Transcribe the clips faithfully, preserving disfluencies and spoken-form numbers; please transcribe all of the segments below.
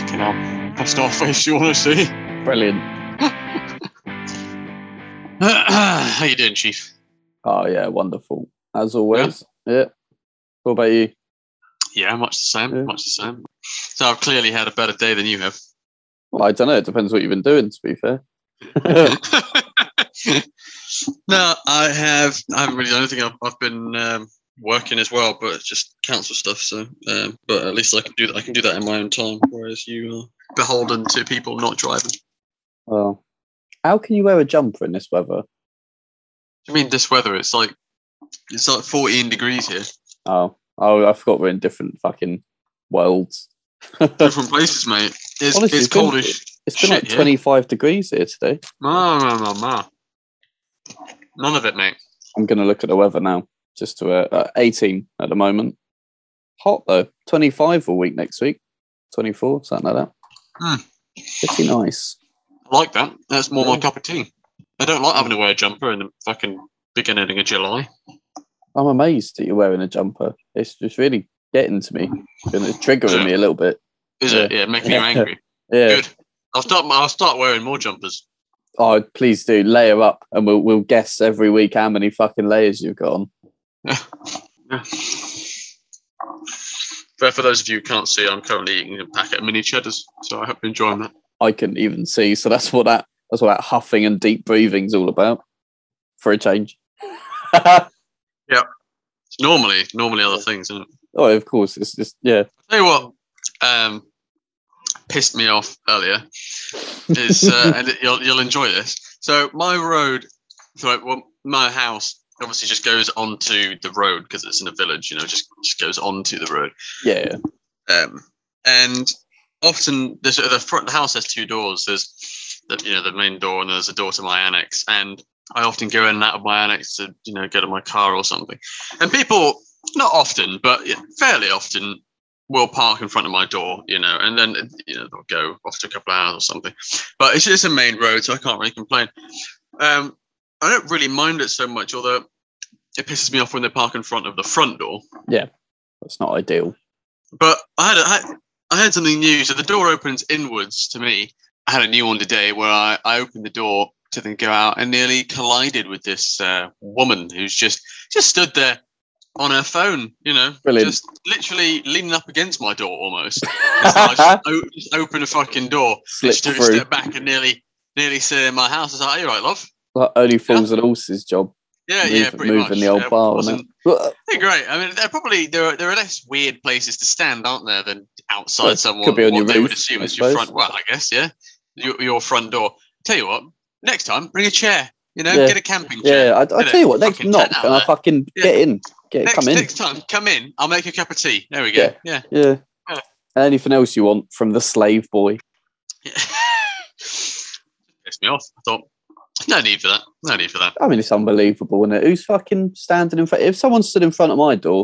Fucking hell. Best off face you want to see. Brilliant. How you doing, Chief? Oh, yeah, wonderful. As always. Yeah. yeah. What about you? Yeah, much the same. Yeah. Much the same. So I've clearly had a better day than you have. Well, I don't know. It depends what you've been doing, to be fair. No, I have. I haven't really done anything. I've, I've been um, working as well, but it's just council stuff. So, um, but at least I can do that. I can do that in my own time, whereas you are beholden to people not driving. Well, how can you wear a jumper in this weather? I mean, this weather, it's like it's like fourteen degrees here. Oh, oh, I forgot we're in different fucking worlds. Different places, mate. It's, Honestly, it's it's been, cold as It's been shit like twenty-five degrees here today. Ma, ma, ma, ma. None of it, mate. I'm going to look at the weather now. Just to uh, uh, eighteen at the moment. Hot though. twenty-five all week next week. twenty-four, something like that. Mm. Pretty nice. I like that. That's more Yeah. my cup of tea. I don't like having to wear a jumper in the fucking beginning of July. I'm amazed that you're wearing a jumper. It's just really getting to me. And it's triggering Yeah. me a little bit. Is Yeah. it? Yeah, making you angry. Yeah. Good. I'll start. I'll start wearing more jumpers. Oh, please do. Layer up and we'll we'll guess every week how many fucking layers you've got on. Yeah. But for those of you who can't see, I'm currently eating a packet of mini cheddars, so I hope you're enjoying that. I couldn't even see. So that's what that that's what that huffing and deep breathing's all about. For a change. It's normally, normally other things, isn't it? Oh, of course. It's just yeah. Tell you what, um, pissed me off earlier is, uh, and you'll you'll enjoy this. So my road, so well, my house obviously just goes onto the road because it's in a village. You know, just just goes onto the road. Yeah. Um, and often there's the front the house has two doors. There's the you know the main door and there's a door to my annex. And I often go in and out of my annex to you know go to my car or something. And people, not often, but yeah, fairly often, will park in front of my door, you know, and then you know they'll go off to a couple of hours or something. But it's just a main road, so I can't really complain. Um, I don't really mind it so much, although it pisses me off when they park in front of the front door. Yeah. That's not ideal. But I had, a, I had I had something new. So the door opens inwards to me. I had a new one today where I, I opened the door to then go out and nearly collided with this uh, woman who's just just stood there on her phone, you know, Brilliant. just literally leaning up against my door almost. And so I just, o- just opened the fucking door. Slip She took through. a step back and nearly nearly sit in my house. I was like, "Are you right, love?" Like only fools and horses job. Yeah, Move- yeah, pretty moving much. the old Yeah, bar, wasn't- wasn't They're great. I mean, they're probably there are there are less weird places to stand, aren't there, than outside Well, someone. could be on what your they would roof, assume I is your suppose. front. Well, I guess yeah, your, your front door. Tell you what, next time bring a chair. You know, Yeah. get a camping chair. Yeah, I, I Get tell a you what, next fucking knock tent out and I there. fucking Yeah. get in. Get Next, come in. next time, come in. I'll make a cup of tea. There we go. Yeah. Yeah. Yeah. Anything else you want from the slave boy? yeah. Pissed me off. I thought, no need for that. No need for that. I mean, it's unbelievable, isn't it? Who's fucking standing in front? If someone stood in front of my door,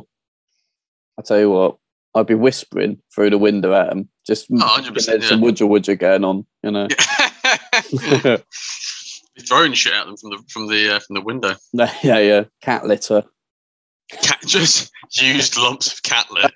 I tell you what, I'd be whispering through the window at them. Just Oh, one hundred percent, there's some wooja wooja going on, you know. Yeah. You're throwing shit at them from the from the uh, from the window. yeah, yeah. Cat litter. Cat, just used lumps of cat litter.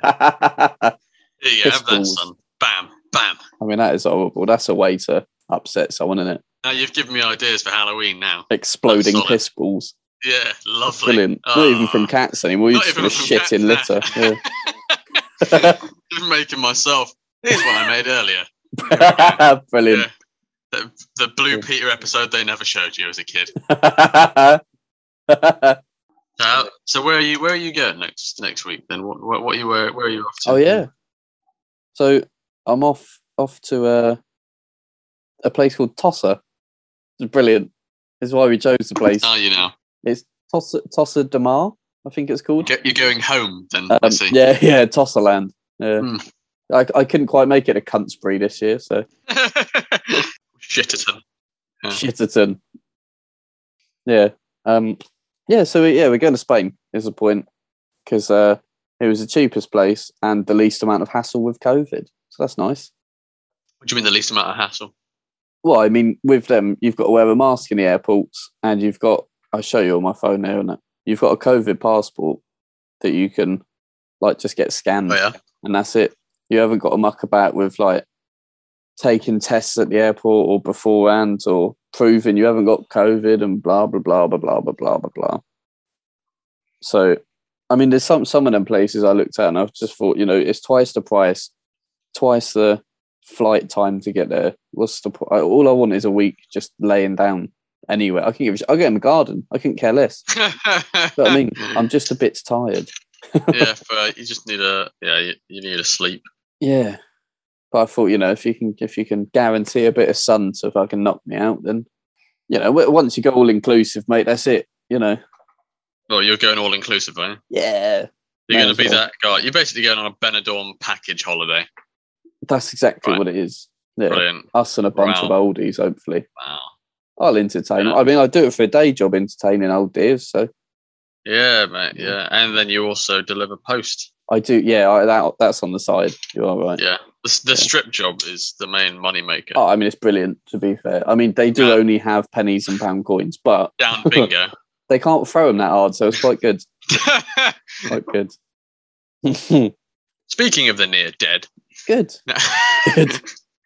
Here you go, have that, Pistols. son. Bam, bam. I mean, that is horrible. That's a way to upset someone, isn't it? Now you've given me ideas for Halloween. Now, Exploding Solid. piss balls. yeah, lovely. Brilliant. Not even from Ah. cats anymore. You're Not just even going to from shit in cats, litter. nah. Yeah. Just making myself. Here's one I made earlier. Brilliant. The, the Blue Peter episode they never showed you as a kid. Uh, so where are you? Where are you going next next week? Then what? What, what are you? Where, where are you off to? Oh yeah. So I'm off off to uh, a place called Tosser. It's brilliant. This is why we chose the place. Are you now? It's Tosser Tosser de Mar, I think it's called. Go- You're going home then? I Um, see. yeah, yeah, Tosserland. Yeah. Hmm. I, I couldn't quite make it a Cuntsbury this year, so Shitterton. Yeah. Shitterton. Yeah. Um. Yeah. So yeah, we're going to Spain. Is the point because uh, it was the cheapest place and the least amount of hassle with COVID. So that's nice. What do you mean the least amount of hassle? Well, I mean, with them, you've got to wear a mask in the airports, and you've got. I'll show you on my phone there, and you've got a COVID passport that you can, like, just get scanned, Oh yeah. and that's it. You haven't got to muck about with like taking tests at the airport or beforehand or proving you haven't got COVID and blah, blah, blah, blah, blah, blah, blah, blah, blah. So, I mean, there's some, some of them places I looked at and I've just thought, you know, it's twice the price, twice the flight time to get there. What's the point? All I want is a week just laying down anywhere. I can give. I'll get in the garden. I couldn't care less. You know what I mean, I'm just a bit tired. Yeah, but you just need a yeah. You, you need a sleep. Yeah, but I thought, you know, if you can if you can guarantee a bit of sun to fucking knock me out, then you know, once you go all inclusive, mate, that's it. You know. Well, you're going all inclusive, are you? Yeah. You're going to be well. that guy. You're basically going on a Benidorm package holiday. That's exactly right. What it is. Yeah. Brilliant. Us and a bunch wow. of oldies, hopefully. Wow. I'll entertain. Yeah. I mean, I do it for a day job, entertaining old dears. So. Yeah, mate. Yeah, and then you also deliver post. I do. Yeah, I, that that's on the side. You are right. Yeah, the, the yeah. strip job is the main money maker. Oh, I mean, it's brilliant. To be fair, I mean, they do yeah. only have pennies and pound coins, but down bingo. They can't throw them that hard, so it's quite good. Quite good. Speaking of the near dead, good. Good.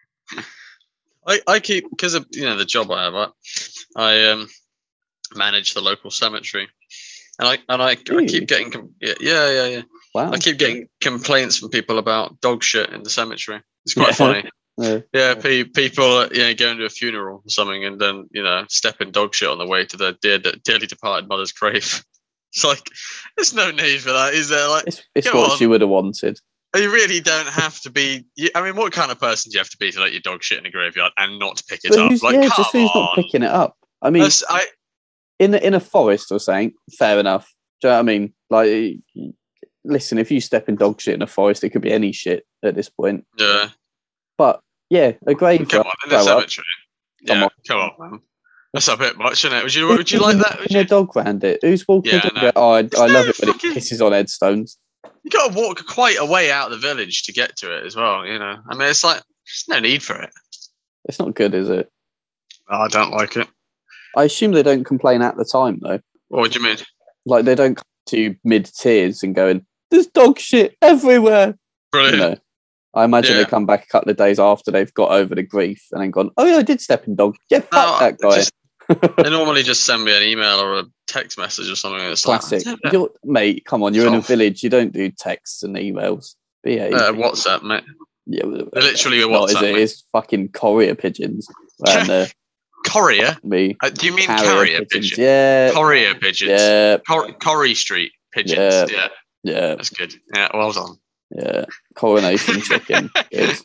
I, I keep because of you know the job I have. I, I um manage the local cemetery, and I and I, I keep getting yeah yeah yeah yeah. Wow. I keep getting complaints from people about dog shit in the cemetery. It's quite yeah. funny. Yeah, yeah pe- people you know going to a funeral or something, and then you know stepping dog shit on the way to their dear, dearly departed mother's grave. It's like there's no need for that, is there? Like it's, it's what on. She would have wanted. You really don't have to be. I mean, what kind of person do you have to be to let your dog shit in a graveyard and not pick it but up? Like, yeah, come just who's on. not picking it up? I mean, I, in in a forest or something, fair enough. Do you know what I mean? Like, listen, if you step in dog shit in a forest, it could be any shit at this point. Yeah. But yeah, a graveyard. Come on, in the cemetery. Come yeah, on, come on, man. That's a bit much, isn't it? Would you would you like that? Would you? A dog round it. Who's walking? Yeah, no. Oh, I, I no love it when fucking... it pisses on headstones. You got to walk quite a way out of the village to get to it as well. You know, I mean, it's like there's no need for it. It's not good, is it? Oh, I don't like it. I assume they don't complain at the time, though. What do you mean? Like they don't come to mid tears and going, "There's dog shit everywhere." Brilliant. You know, I imagine yeah. they come back a couple of days after they've got over the grief and then gone, "Oh yeah, I did step in dog. Yeah, fuck no, that guy." Just, they normally just send me an email or a text message or something. It's classic. Like, you're, mate, come on, you're in a village. You don't do texts and emails. Behave. Uh, WhatsApp, mate. Yeah, literally a WhatsApp. Is it? It's fucking courier pigeons. And, uh, courier? Me. Uh, do you mean carrier, carrier pigeons? pigeons? Yeah. Courier pigeons. Yeah. Cor- Corrie Street pigeons. Yeah. yeah. Yeah. That's good. Yeah, well done. Yeah. Coronation chicken. Good.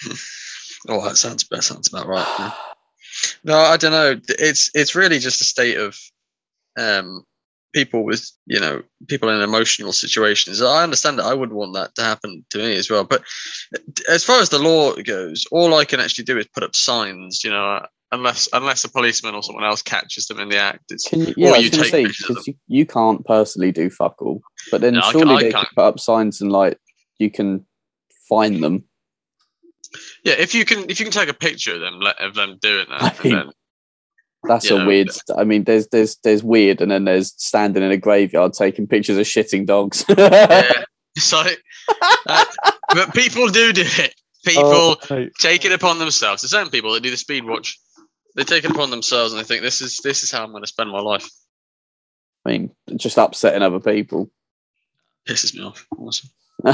Oh, that sounds that sounds about right. Yeah. No, I don't know. It's it's really just a state of um, people with you know people in emotional situations. I understand that. I wouldn't want that to happen to me as well. But as far as the law goes, all I can actually do is put up signs. You know, unless unless a policeman or someone else catches them in the act. It's, can you, yeah, or I you was take say, you, you can't personally do fuck all, but then no, surely I they can't. can put up signs and like you can find them. Yeah, if you can, if you can take a picture of them, of them doing that, I mean, and then, that's a know, weird. I mean, there's there's there's weird, and then there's standing in a graveyard taking pictures of shitting dogs. Yeah, it's like, uh, but people do do it. People oh, take it upon themselves. There's certain people that do the speed watch. They take it upon themselves, and they think this is this is how I'm going to spend my life. I mean, just upsetting other people pisses me off. Awesome.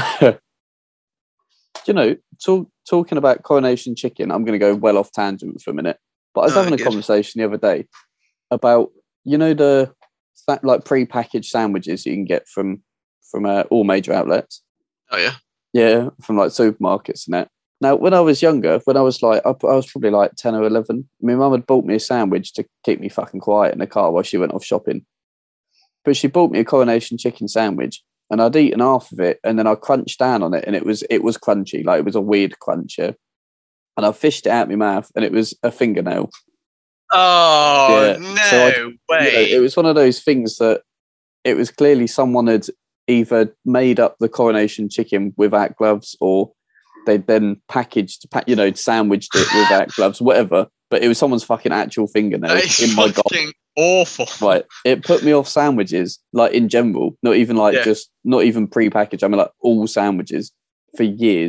You know, talk, talking about Coronation Chicken, I'm going to go well off tangent for a minute. But I was oh, having a good. conversation the other day about, you know, the like pre-packaged sandwiches you can get from from uh, all major outlets. Oh yeah, yeah, from like supermarkets and that. Now, when I was younger, when I was like, I, I was probably like ten or eleven. My mum had bought me a sandwich to keep me fucking quiet in the car while she went off shopping. But she bought me a Coronation Chicken sandwich. And I'd eaten half of it, and then I crunched down on it, and it was it was crunchy, like it was a weird crunch. Yeah. And I fished it out my mouth, and it was a fingernail. Oh yeah. no so I, way! You know, it was one of those things that it was clearly someone had either made up the Coronation Chicken without gloves, or they'd then packaged, you know, sandwiched it without gloves, whatever. But it was someone's fucking actual fingernail in my gob. Awful. Right. It put me off sandwiches, like in general, not even like yeah. just not even pre-packaged. I mean like all sandwiches for years.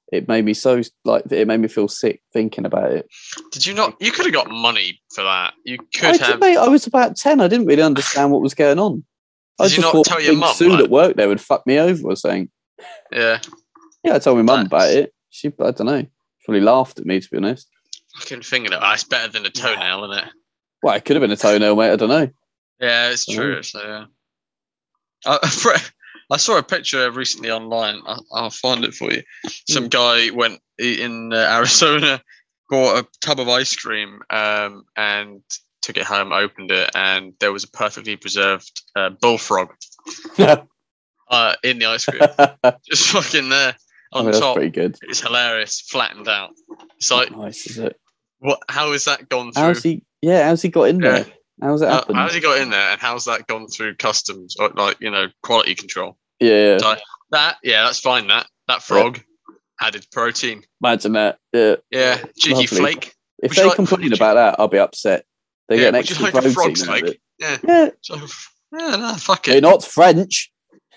it made me so like it made me feel sick thinking about it. Did you not? You could have got money for that. You I, could did, have. mate, I was about ten. I didn't really understand what was going on. I Did you just not thought tell your being mum? sued Like, at work there would fuck me over or something. yeah, Yeah, I told my mum about That's- it. She, I don't know, probably laughed at me to be honest. fucking fingernail. That's better than a toenail, isn't it? Well, it could have been a toenail, mate. I don't know. Yeah, it's true. So yeah. I, I saw a picture recently online. I'll, I'll find it for you. Some guy went in uh, Arizona, bought a tub of ice cream, um, and took it home, opened it, and there was a perfectly preserved uh, bullfrog uh, in the ice cream, just fucking there I on mean, that's top. pretty good. It's hilarious, flattened out. It's like, Nice, is it? what? How has that gone through? How's he? Yeah, how's he got in Yeah. there? How's it How, happened? how's he got in there, and how's that gone through customs or like you know quality control? Yeah, So that yeah, that's fine. That that frog added protein. imagine that. Yeah, Yeah, cheeky Lovely. flake. if Would you they like- complain would you- about that, I'll be upset. They Yeah, get an would you extra like a protein frog out of steak? it. Yeah. Yeah, So, yeah, no, fuck they're it. not French.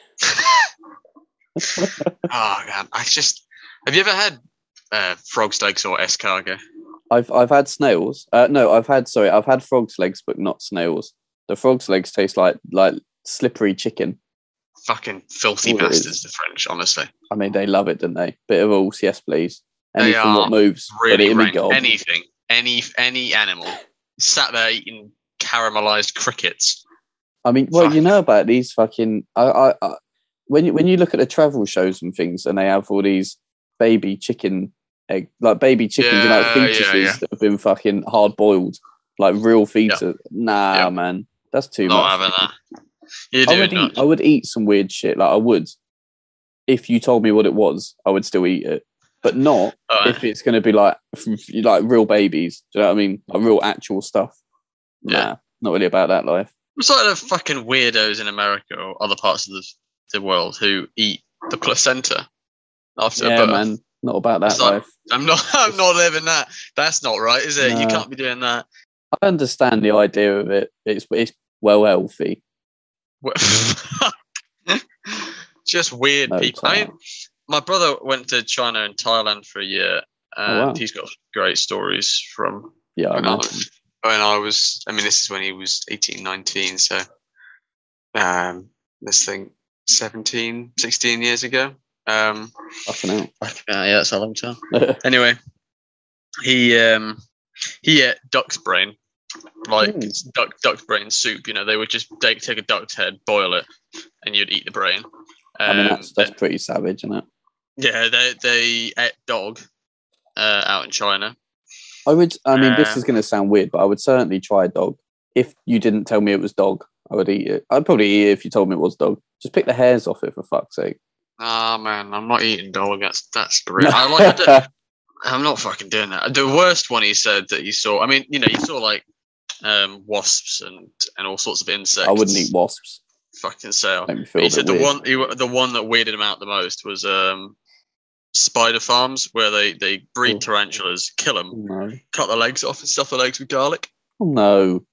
Oh man, I just have you ever had uh, frog steaks or escargot? I've I've had snails. Uh, no, I've had sorry, I've had frogs' legs, but not snails. The frogs' legs taste like like slippery chicken. Fucking filthy All it bastards, is. the French. Honestly, I mean, they love it, don't they? Bit of all, yes, please. They Anything are that moves, put it really in me, rank. God. Anything, any any animal sat there eating caramelized crickets. I mean, well, Fuck. you know about these fucking. I, I, I, when you when you look at the travel shows and things, and they have all these baby chicken egg, like baby chickens, you know, Yeah, fetuses yeah, yeah. that have been fucking hard boiled, like real fetus. Nah, Yeah. man, that's too Not much. having that. You're I doing would nuts. eat. I would eat some weird shit. Like I would, if you told me what it was, I would still eat it, but not Alright. if it's going to be like from, like real babies. Do you know what I mean? Like real actual stuff. Nah, Yeah. not really about that life. It's like the fucking weirdos in America or other parts of the, the world who eat the placenta after Yeah, birth. man, not about that It's like- life. I'm not. I'm not living that. That's not right, is it? You No. can't be doing that. I understand the idea of it. It's it's well healthy. Just weird No people. I mean, time. my brother went to China and Thailand for a year, and Oh, wow. he's got great stories from Yeah, I when I, imagine. when I was. I mean, this is when he was eighteen, nineteen. So, um, let's think seventeen, sixteen years ago. Um, Fucking hell. uh, yeah, that's a long time. Anyway, he um he ate duck's brain, like Mm. it's duck duck's brain soup. You know, they would just take take a duck's head, boil it, and you'd eat the brain. I mean, Um, that's that's pretty savage, isn't it? yeah, they they ate dog uh, out in China. I would. I mean, this Uh, is going to sound weird, but I would certainly try dog. If you didn't tell me it was dog, I would eat it. I'd probably eat it if you told me it was dog. Just pick the hairs off it for fuck's sake. Ah man, I'm not eating dog. That's that's the real. I like. I I'm not fucking doing that. The worst one he said that he saw. I mean, you know, you saw like um, wasps and and all sorts of insects. I wouldn't eat wasps. Fucking sale. Make me feel He a said bit the weird. one he, the one that weirded him out the most was um, spider farms where they, they breed Oh. tarantulas, kill them, Oh, no. cut the legs off, and stuff the legs with garlic. Oh no.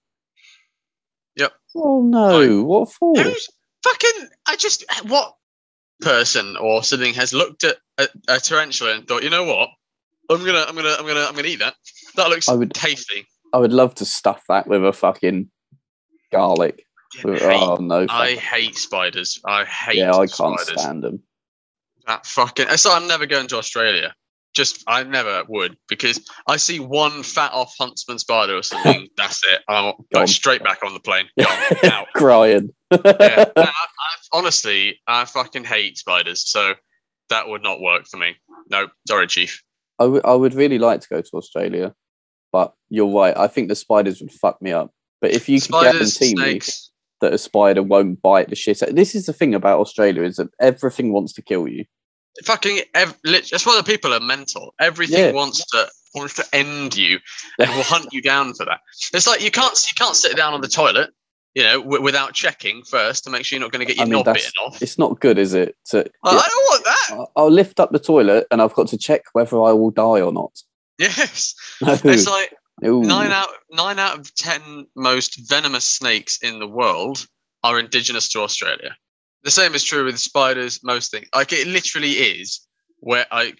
Yep. Oh no. What for? Who's fucking? I just what person or something has looked at a, a tarantula and thought, you know what? I'm gonna I'm gonna I'm gonna I'm gonna eat that. That looks I would- tasty. I would love to stuff that with a fucking garlic. I With- hate, oh no. I fuck. hate spiders. I hate Yeah, I can't spiders. stand them. That fucking. So I'm never going to Australia. Just I never would because I see one fat off huntsman spider or something. That's it. I'm go Gone. straight back on the plane. Gone. Out. Crying. Yeah. No, I, I, honestly, I fucking hate spiders. So that would not work for me. No, sorry, chief. I would I would really like to go to Australia, but you're right. I think the spiders would fuck me up. But if you Spiders, can guarantee me snakes. that a spider won't bite the shit out, this is the thing about Australia is that everything wants to kill you. Fucking. Ev- lit- that's why the people are mental. Everything Yeah. wants to wants to end you and will hunt you down for that. It's like you can't you can't sit down on the toilet, you know, w- without checking first to make sure you're not going to get your I mean, knob that's- bitten off. It's not good, is it? To, I I don't want that. I'll- I'll lift up the toilet and I've got to check whether I will die or not. Yes, No. it's like Ooh. nine out nine out of ten most venomous snakes in the world are indigenous to Australia. The same is true with spiders. Most things, like it literally is. Where like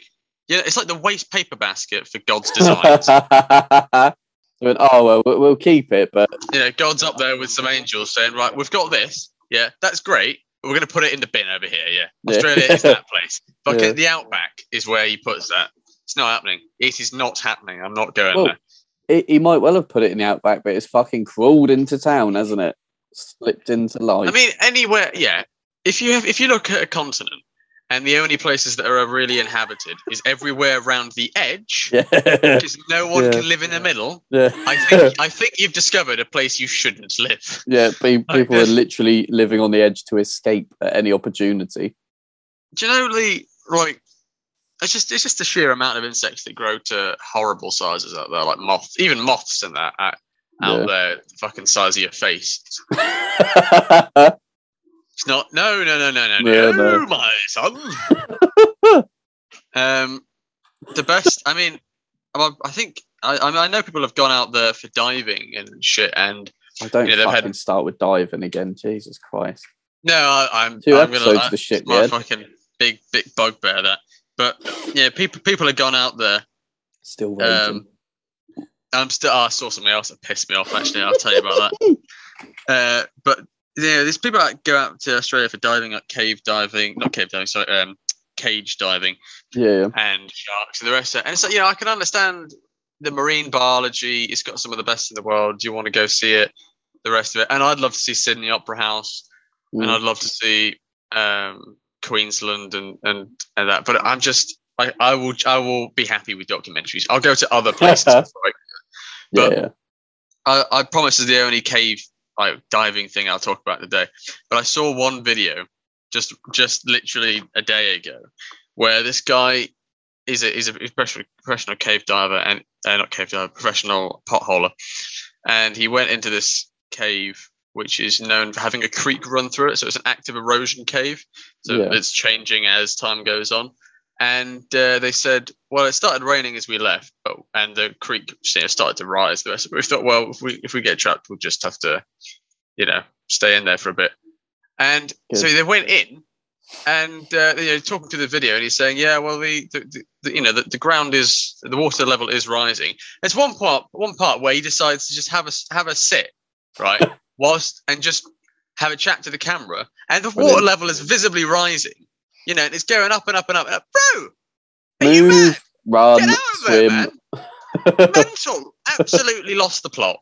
Yeah, it's like the waste paper basket for God's designs. Went, oh well, well, we'll keep it, but you know, God's up there with some angels saying, "Right, we've got this. Yeah, that's great. But we're going to put it in the bin over here. Yeah, Australia yeah. is that place. But Yeah. the outback is where he puts that. It's not happening. It is not happening. I'm not going well, there. It, he might well have put it in the outback, but it's fucking crawled into town, hasn't it? Slipped into life. I mean, anywhere. Yeah, if you have, if you look at a continent. And the only places that are really inhabited is everywhere around the edge, yeah. because no one yeah. can live in the middle. Yeah. I think I think you've discovered a place you shouldn't live. Yeah, people like are literally living on the edge to escape at any opportunity. Do you know, Lee? Like, it's just it's just the sheer amount of insects that grow to horrible sizes out there, like moths, even moths in that out Yeah. there, the fucking size of your face. It's not. No, no, no, no, no, Yeah, no, no. my son. um, the best. I mean, I, I think. I, I mean, I know people have gone out there for diving and shit, and I don't you know, they've fucking had- start with diving again. Jesus Christ. no, I, I'm. Two I'm episodes gonna. of the shit, My man. fucking big, big bugbear. That, but yeah, people, people have gone out there. Still raging. Um, I'm still. Oh, I saw something else that pissed me off. Actually, I'll tell you about that. Uh, but yeah, there's people that go out to Australia for diving, like cave diving, not cave diving, sorry, um, cage diving, yeah, yeah. and sharks and the rest of it. And so, you know, I can understand the marine biology. It's got some of the best in the world. Do you want to go see it? The rest of it, and I'd love to see Sydney Opera House, Mm. and I'd love to see um, Queensland and, and and that. But I'm just, I, I will, I will be happy with documentaries. I'll go to other places. Right? yeah, But yeah. I, I promise this is the only cave like diving thing I'll talk about today. But I saw one video just just literally a day ago where this guy is a is a professional professional cave diver and uh, not cave diver, professional potholer, and he went into this cave which is known for having a creek run through it. So it's an active erosion cave. So Yeah. it's changing as time goes on. And uh, they said, well, it started raining as we left, but and the creek you know, started to rise. The rest of it. We thought, well, if we if we get trapped, we'll just have to, you know, stay in there for a bit. And Good. so they went in, and uh, you know, talking to the video, and he's saying, yeah, well, the, the, the, the you know the, the ground is the water level is rising. There's one part one part where he decides to just have a have a sit, right, whilst and just have a chat to the camera, and the Brilliant. water level is visibly rising. You know, and it's going up and up and up. And up. Bro, are you mad? Move, run, Get out of there, swim. man. Mental. Absolutely lost the plot.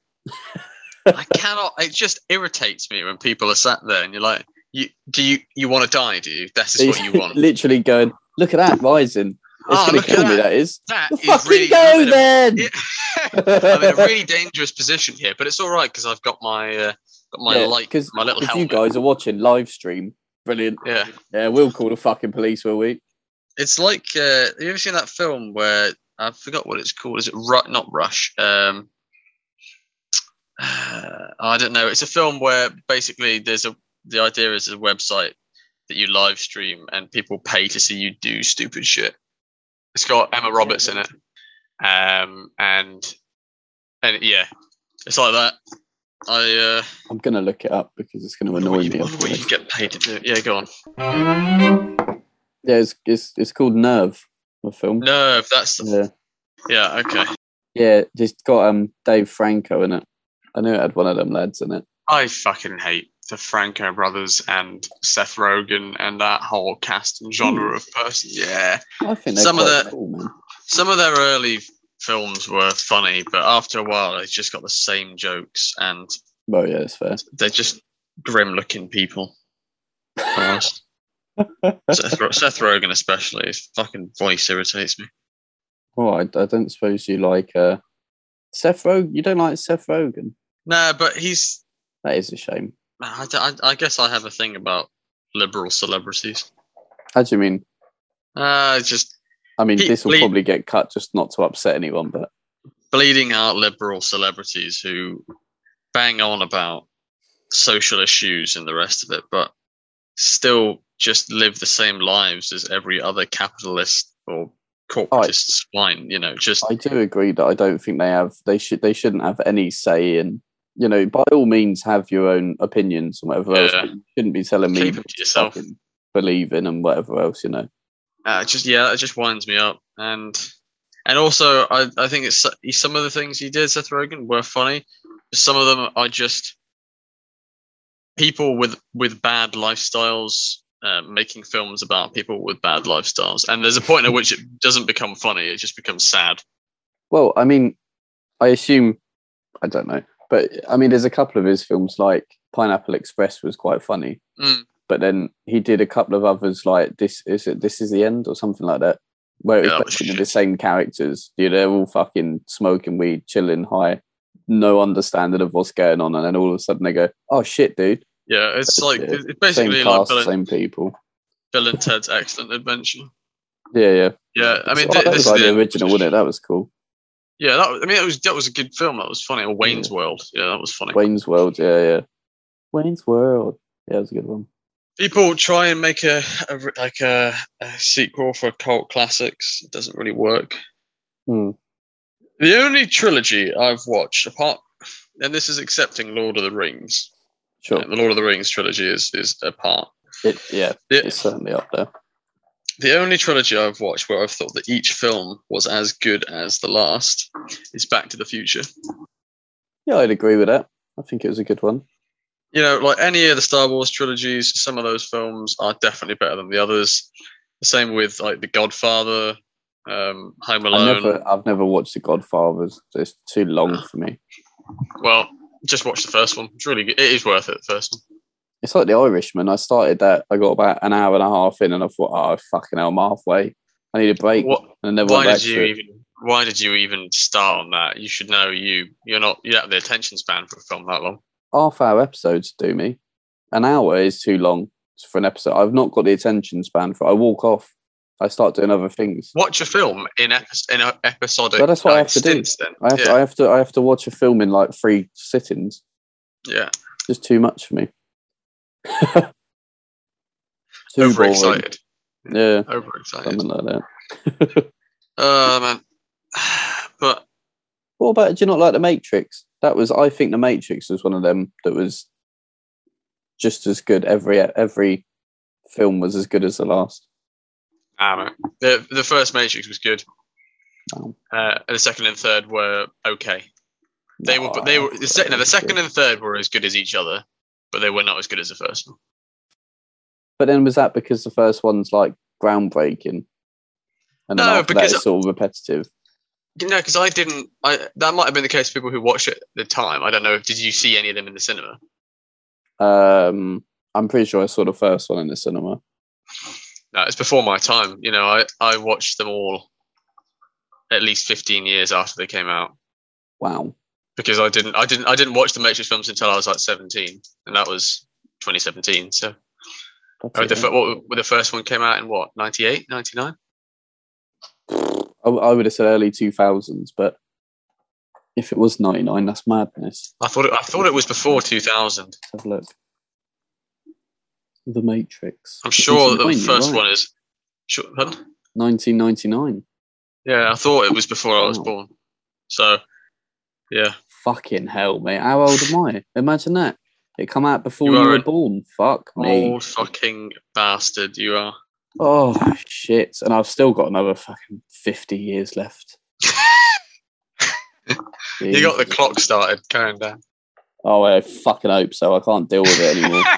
I cannot. It just irritates me when people are sat there and you're like, "You do you you want to die? Do you? That's just what you want." Literally going, look at that rising. It's Oh, going to look at kill me, that. that is. That Well, is fucking really. go I'm in a- then! Yeah. I'm in a really dangerous position here, but it's all right because I've got my uh, got my Yeah, light, 'cause my little if helmet. you guys are watching live stream, brilliant. Yeah, Yeah, we'll call the fucking police, will we? it's like. Uh, have you ever seen that film where I forgot what it's called? Is it Ru- not Rush? Um, I don't know. It's a film where basically there's a the idea is a website that you live stream and people pay to see you do stupid shit. It's got Emma Roberts in it, um, and and yeah, it's like that. I uh, I'm going to look it up because it's going to wonder annoy what you, me. wonder what you can get paid to do. Yeah, go on. Yeah, it's, it's it's called Nerve, the film. Nerve. That's Yeah, yeah. Okay. yeah, just got um Dave Franco in it. I knew it had one of them lads in it. I fucking hate the Franco brothers and Seth Rogen and that whole cast and genre of person. Yeah. I think they're Some of quite the- cool, man. Some of their early films were funny, but after a while, they just got the same jokes, and Well, yeah, it's fair. they're just grim-looking people. Honest. Seth, Ro- Seth Rogen, especially, his fucking voice irritates me. Oh, I, I don't suppose you like uh, Seth Rogen. You don't like Seth Rogen? No, but he's. That is a shame. I, I, I guess I have a thing about liberal celebrities. How do you mean? Uh, just I mean, He- this will Lee- probably get cut just not to upset anyone, but bleeding out liberal celebrities who bang on about social issues and the rest of it, but still just live the same lives as every other capitalist or corporatist swine. You know, just I do agree that I don't think they have. They should. They shouldn't have any say in. You know, by all means, have your own opinions and whatever else. Yeah. But you shouldn't be telling me Keep what it to to yourself. fucking believe in and whatever else. You know. uh, just yeah, it just winds me up. and and also I, I think it's some of the things he did, Seth Rogen, were funny. Some of them are just people with with bad lifestyles uh, making films about people with bad lifestyles, and there's a point at which it doesn't become funny; it just becomes sad. Well, I mean, I assume I don't know, but I mean, there's a couple of his films like Pineapple Express was quite funny, mm. but then he did a couple of others like this is it this is the end or something like that, where it's Yeah, that was basically shit. the same characters. You know, they're all fucking smoking weed, chilling high, no understanding of what's going on, and then all of a sudden they go, "Oh shit, dude!" Yeah, it's like Yeah. it's basically Same like cast, Bill and, same people. Bill and Ted's Excellent Adventure. Yeah, yeah, Yeah, I mean, oh, th- that this was is like the the original, wasn't it? That was cool. Yeah, that, I mean, it was that was a good film. That was funny. Or Wayne's Yeah. World. Yeah, that was funny. Wayne's World, yeah, yeah. Wayne's World, yeah, it was a good one. People try and make a, a like a, a sequel for cult classics. It doesn't really work. Hmm. The only trilogy I've watched, apart, and this is accepting Lord of the Rings. Sure, Uh, the Lord of the Rings trilogy is is a part. it, yeah, The, it's certainly up there. the only trilogy I've watched where I've thought that each film was as good as the last is Back to the Future. Yeah, I'd agree with that. I think it was a good one. You know, like any of the Star Wars trilogies, some of those films are definitely better than the others. The same with like The Godfather, um, Home I Alone. never, I've never watched The Godfathers. It's too long for me. Well, just watch the first one. It's really good. It is worth it. The first one. It's like The Irishman. I started that. I got about an hour and a half in, and I thought, "Oh, fucking hell, I'm halfway. I need a break." What? And I never Why went back did you to it. even? Why did you even start on that? You should know you. You're not. You don't have the attention span for a film that long. Half hour episodes do me. An hour is too long for an episode. I've not got the attention span for. I walk off. I start doing other things. Watch a film in epi- in a episodic. But that's what I like, have to do. stints, Then. I have, yeah. to, I have to. I have to watch a film in like three sittings. yeah. Just too much for me. Too Overexcited. boring. Yeah, Overexcited. something like that. Uh man. But What about? Do you not like The Matrix? That was. I think The Matrix was one of them that was just as good. Every every film was as good as the last. I don't know. The the first Matrix was good. Oh. Uh, and the second and third were okay. They No, were, they were. The, se- no, the that's second good. and third were as good as each other, but they were not as good as the first one. But then was that because the first one's like groundbreaking, and then No, after that because- it's sort of repetitive? No, because I didn't. I that might have been the case for people who watched it at the time. I don't know. Did you see any of them in the cinema? Um, I'm pretty sure I saw the first one in the cinema. No, it's before my time. You know, I I watched them all at least fifteen years after they came out Wow. because I didn't. I didn't. I didn't watch the Matrix films until I was like seventeen, and that was twenty seventeen. So. That's Oh, it, the, yeah. fir- what, the first one came out in what, ninety-eight, ninety-nine? I, I would have said early two thousands, but if it was ninety-nine, that's madness. I thought it, I thought it was before two thousand. Let's have a look. The Matrix. I'm sure that the nineteen ninety, first right. one is. Sure, pardon? nineteen ninety-nine. Yeah, I thought it was before I was Wow. born. So, yeah. Fucking hell, mate. How old am I? Imagine that. It come out before You you, are were an born. Fuck me. Old fucking bastard you are. Oh, shit. And I've still got another fucking fifty years left. You got the Jesus. clock started going down. Oh, I fucking hope so. I can't deal with it anymore.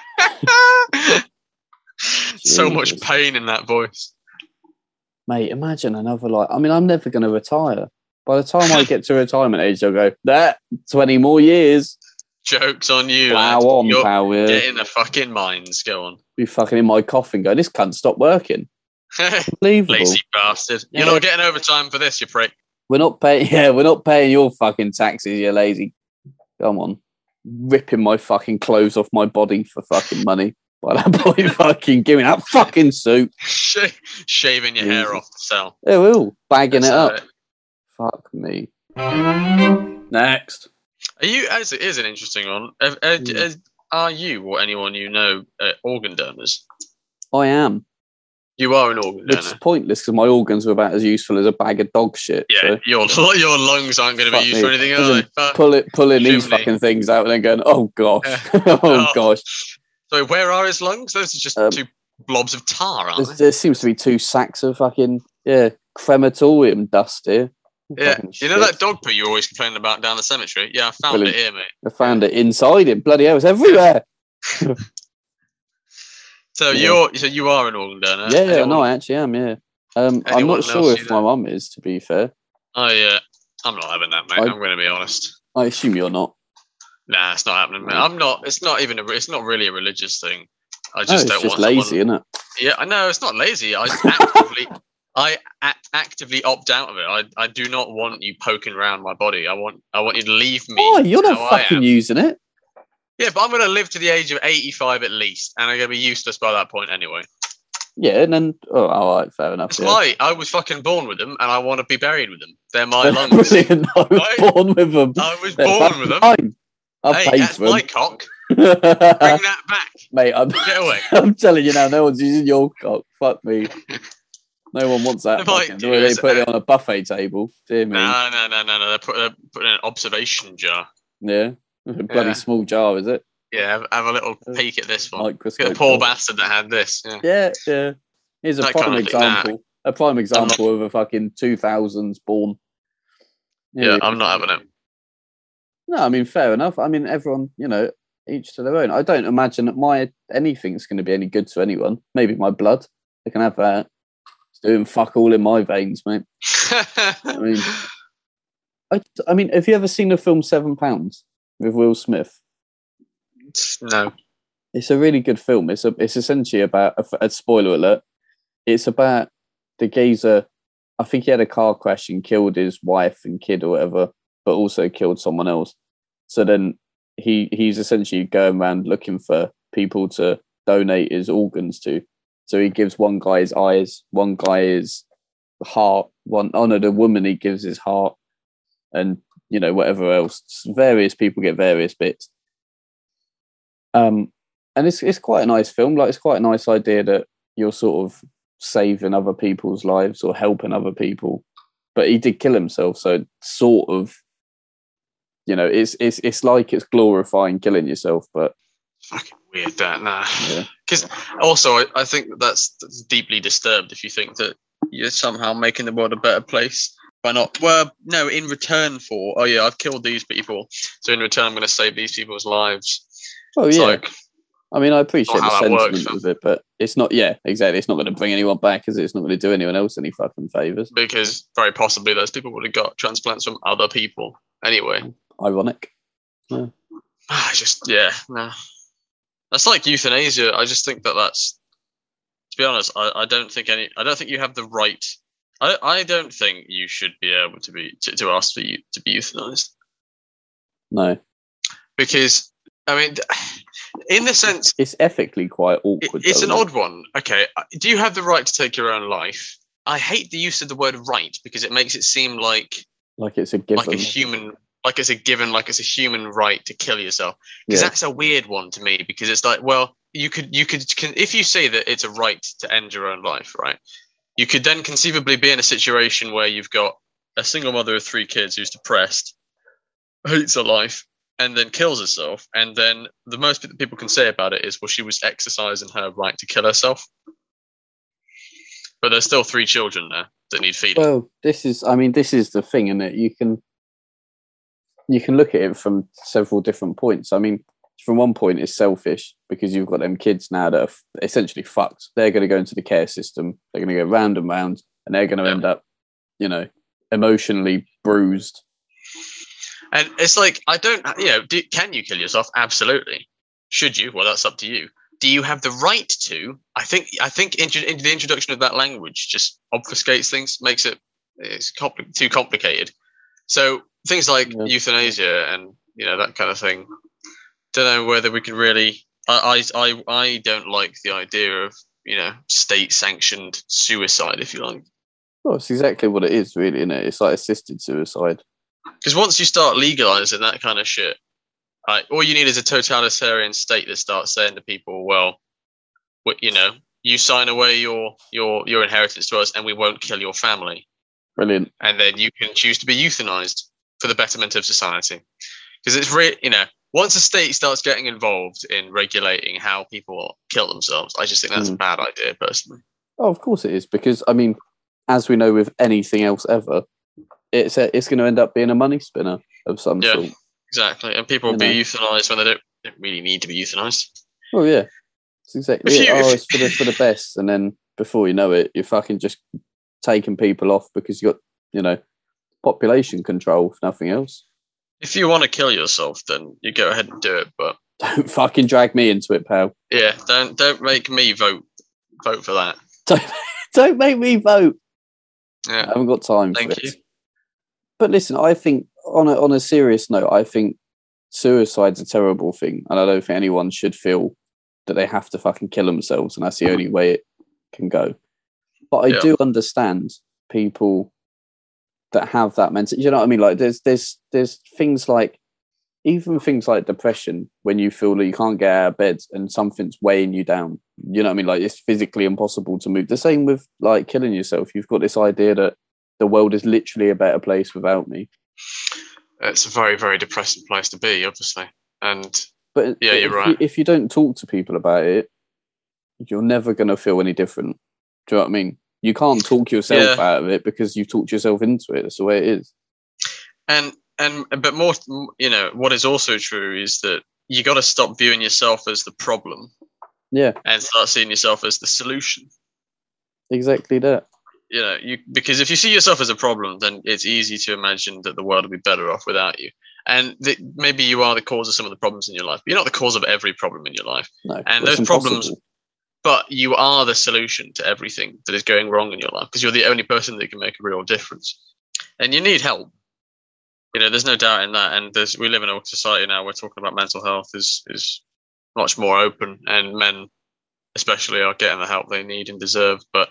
So much Jesus. pain in that voice. Mate, imagine another, like, I mean, I'm never going to retire. By the time I get to retirement age, I'll go, that, twenty more years. Joke's on you. Plow lad. on, You're pal. Yeah. getting the fucking mines. Go on. Be fucking in my coffin go, this cunt stopped working. Unbelievable. Lazy bastard. You're Yeah. not getting overtime for this, you prick. We're not paying, yeah, we're not paying your fucking taxes, you lazy. Come on. Ripping my fucking clothes off my body for fucking money. By that point, fucking give me that fucking suit. Sh- shaving your hair Jesus. off the cell. It will. Bagging That's it up. it. Fuck me. Next. Are you? As it is an interesting one. Are, are, Mm. are you or anyone you know uh, organ donors? I am. You are an organ Which is donor. pointless because my organs are about as useful as a bag of dog shit. Yeah, so your your lungs aren't going to Fuck be used me. for anything, are Imagine they? Fuck. pull it, pulling these Chimney. fucking things out and then going, oh gosh, Yeah. oh Oh. gosh. So where are his lungs? Those are just Um, two blobs of tar, aren't There's, they? there seems to be two sacks of fucking yeah crematorium dust here. Yeah, Fucking you know shit. that dog poo you're always complaining about down the cemetery? Yeah, I found Brilliant. it here, mate. I found it inside him. Bloody hell, it's everywhere. So Yeah. you're so you are an organ donor. Yeah, yeah, Anyone- no, I actually am. Yeah, um, I'm anyone not sure else if do my that? mum is. To be fair, Oh yeah, I'm not having that, mate. I- I'm going to be honest. I assume you're not. Nah, it's not happening, mate. No. I'm not. It's not even. A, it's not really a religious thing. I No, just it's don't just want lazy, someone. isn't it? Yeah, I know it's not lazy. I actively, I act, actively opt out of it. I, I do not want you poking around my body. I want, I want you to leave me. Oh, you're not how I fucking am. using it. Yeah, but I'm going to live to the age of eighty-five at least, and I'm going to be useless by that point anyway. Yeah, and then oh, all right, fair enough. It's Yeah. my. I was fucking born with them, and I want to be buried with them. They're my lungs. Brilliant. I was Right? born with them. I was They're born with them. fine. I Hey, paid that's for them. my cock. Bring that back. Mate, I'm, Get away. I'm telling you now, no one's using your cock. Fuck me. No one wants that. If I Fucking, do the way they is, put it uh, on a buffet table. Dear me. No, no, no, no, no. They're put, they're putting in an observation jar. Yeah. A bloody Yeah. small jar, is it? Yeah, have, have a little peek at this one. Look Microscope. at the poor jar. bastard that had this. Yeah. Yeah, yeah. Here's a That prime kind of thing, nah. example. A prime example of a fucking two thousands born. Yeah, I'm not having it. No, I mean, fair enough. I mean, everyone, you know, each to their own. I don't imagine that my anything's going to be any good to anyone. Maybe my blood. They can have that. It's doing fuck all in my veins, mate. I mean, I, I mean, have you ever seen the film Seven Pounds with Will Smith? No. It's a really good film. It's a, it's essentially about a, a spoiler alert. It's about the geezer. I think he had a car crash and killed his wife and kid or whatever, but also killed someone else. So then he he's essentially going around looking for people to donate his organs to. So he gives one guy his eyes, one guy his heart, one oh no, the woman he gives his heart, and you know whatever else. Various people get various bits. Um, and it's it's quite a nice film. Like it's quite a nice idea that you're sort of saving other people's lives or helping other people. But he did kill himself, so sort of, you know, it's it's it's like it's glorifying killing yourself, but Fucking weird that, nah. yeah. Because also, I, I think that that's, that's deeply disturbed if you think that you're somehow making the world a better place by not, well, no, in return for, oh yeah, I've killed these people, so in return I'm going to save these people's lives. Well, It's yeah. like, I mean, I appreciate Not the how that sentiment works, of it, but it's not. Yeah, exactly. It's not going to bring anyone back, is it? It's not going to do anyone else any fucking favors. because very possibly those people would have got transplants from other people anyway. Ironic. I just, yeah, no. That's like euthanasia. I just think that that's, to be honest, I, I don't think any, I don't think you have the right, I, I don't think you should be able to be, to, to ask for you to be euthanized. No, Because, I mean, in the sense, it's ethically quite it, awkward. it's though, an isn't odd one. Okay, do you have the right to take your own life? I hate the use of the word right because it makes it seem like it? Like it's a given. like a human, like it's a given, like it's a human right to kill yourself. Because Yeah. that's a weird one to me. Because it's like, well, you could, you could, can, if you say that it's a right to end your own life, right? You could then conceivably be in a situation where you've got a single mother of three kids who's depressed, hates her life, and then kills herself. And then the most that people can say about it is, well, she was exercising her right to kill herself. But there's still three children there that need feeding. Well, this is. I mean, this is the thing, isn't it? You can you can look at it from several different points. I mean, from one point, it's selfish because you've got them kids now that are f- essentially fucked. They're going to go into the care system. They're going to go round and round, and they're going to Yeah. end up, you know, emotionally bruised. And it's like, I don't, you know, do, can you kill yourself? Absolutely. Should you? Well, that's up to you. Do you have the right to? I think, I think intro, in the introduction of that language just obfuscates things, makes it it's compli- too complicated. So things like Yeah. euthanasia and, you know, that kind of thing. Don't know whether we can really, I, I, I, I don't like the idea of, you know, state sanctioned suicide, if you like. Well, it's exactly what it is, really, isn't it? It's like assisted suicide. Because once you start legalizing that kind of shit, right, all you need is a totalitarian state that starts saying to people, well, w- you know, you sign away your, your, your inheritance to us and we won't kill your family. Brilliant. And then you can choose to be euthanized for the betterment of society. Because it's really, you know, once a state starts getting involved in regulating how people kill themselves, I just think that's Mm. a bad idea, personally. Oh, of course it is, because, I mean, as we know with anything else ever, it's a, it's going to end up being a money spinner of some Yeah, sort. exactly. And people will You be know. euthanized when they don't, don't really need to be euthanized. Oh yeah, it's exactly If it. you- Oh, if- it's for the for the best, and then before you know it, you're fucking just taking people off because you got you know population control, if nothing else. If you want to kill yourself, then you go ahead and do it. But Don't fucking drag me into it, pal. yeah, don't don't make me vote vote for that. Don't don't make me vote. I Yeah, haven't got time Thank for you. it. But listen, I think on a on a serious note, I think suicide's a terrible thing, and I don't think anyone should feel that they have to fucking kill themselves, and that's the only way it can go. But I Yeah. do understand people that have that mental. You know what I mean? Like there's there's there's things like even things like depression when you feel that you can't get out of bed and something's weighing you down. You know what I mean? Like it's physically impossible to move. The same with like killing yourself. You've got this idea that the world is literally a better place without me. It's a very very depressing place to be, obviously. And But Yeah, but you're if right. You, if you don't talk to people about it, you're never going to feel any different. Do you know what I mean? You can't talk yourself Yeah. out of it because you've talked yourself into it. That's the way it is. and and but more, you know, what is also true is that you got to stop viewing yourself as the problem Yeah, and start seeing yourself as the solution. exactly that. You know, you because if you see yourself as a problem, then it's easy to imagine that the world would be better off without you. And that maybe you are the cause of some of the problems in your life, but you're not the cause of every problem in your life. No, And it's those problems, impossible. but you are the solution to everything that is going wrong in your life because you're the only person that can make a real difference. And you need help. You know, there's no doubt in that. And there's, we live in a society now where talking about mental health is is much more open, and men, especially, are getting the help they need and deserve. But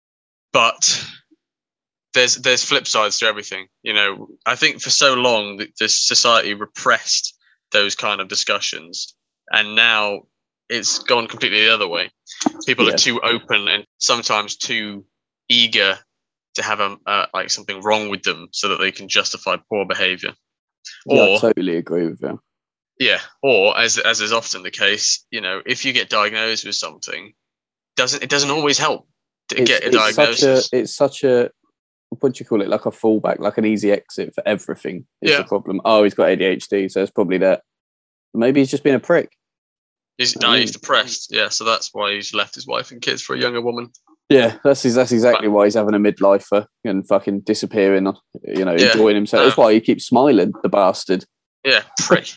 but there's there's flip sides to everything. You know, I think for so long th- this society repressed those kind of discussions, and now it's gone completely the other way. People Yeah. are too open and sometimes too eager to have a uh, like something wrong with them so that they can justify poor behavior. Yeah, I Or totally agree with you. yeah, or as as is often the case, you know, if you get diagnosed with something, doesn't it doesn't always help to It's, get a it's such a diagnosis. it's such a what do you call it? Like a fallback, like an easy exit for everything. Is Yeah. the problem? Oh, he's got A D H D, so it's probably that. Maybe he's just been a prick. He's, I no, mean- he's depressed. Yeah, so that's why he's left his wife and kids for a younger woman. Yeah, that's that's exactly why he's having a midlifer and fucking disappearing. You know, Yeah. enjoying himself. That's No. why he keeps smiling, the bastard. Yeah, prick.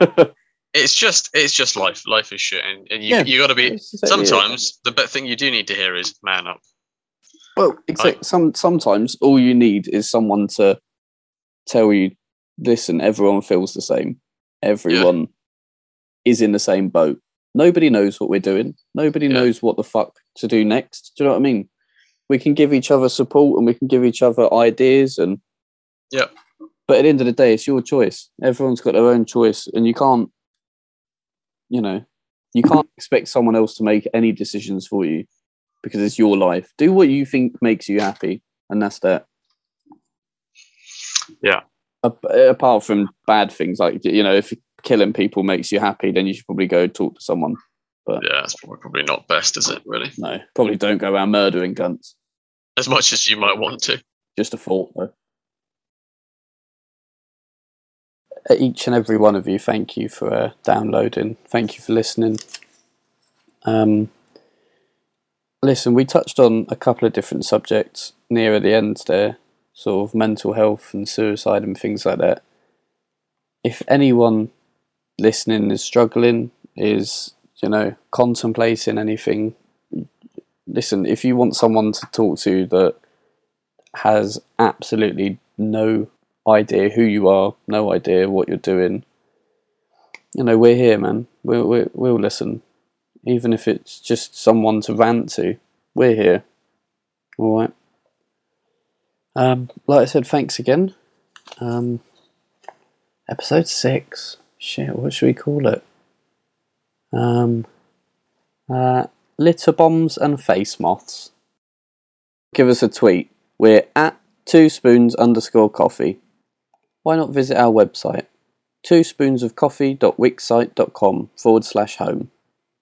It's just it's just life. Life is shit, and, and you Yeah, you got to be. That's exactly it. Sometimes the best thing you do need to hear is man up. Well, except some sometimes all you need is someone to tell you, listen, everyone feels the same. Everyone is in the same boat. Nobody knows what we're doing. Nobody Yeah. knows what the fuck to do next. Do you know what I mean? We can give each other support and we can give each other ideas and Yeah. but at the end of the day, it's your choice. Everyone's got their own choice, and you can't, you know, you can't expect someone else to make any decisions for you because it's your life. Do what you think makes you happy, and that's that. Yeah. A- apart from bad things, like, you know, if killing people makes you happy, then you should probably go talk to someone. Yeah, that's probably, probably not best, is it? Really, No, probably don't go around murdering cunts. as much as you might want to. Just a thought, though. Each and every one of you, thank you for uh, downloading. Thank you for listening. Um, listen, we touched on a couple of different subjects near the end there, sort of mental health and suicide and things like that. If anyone listening is struggling, is, you know, contemplating anything, listen, if you want someone to talk to that has absolutely no idea who you are, no idea what you're doing, you know, we're here, man. We'll, we'll, we'll listen. Even if it's just someone to rant to, we're here. All right. Um, like I said, thanks again. Um, episode six. Shit, what should we call it? Um, uh, litter bombs and face moths. Give us a tweet. We're at two spoons underscore coffee. Why not visit our website? two spoonsofcoffee.wixsite.com forward slash home.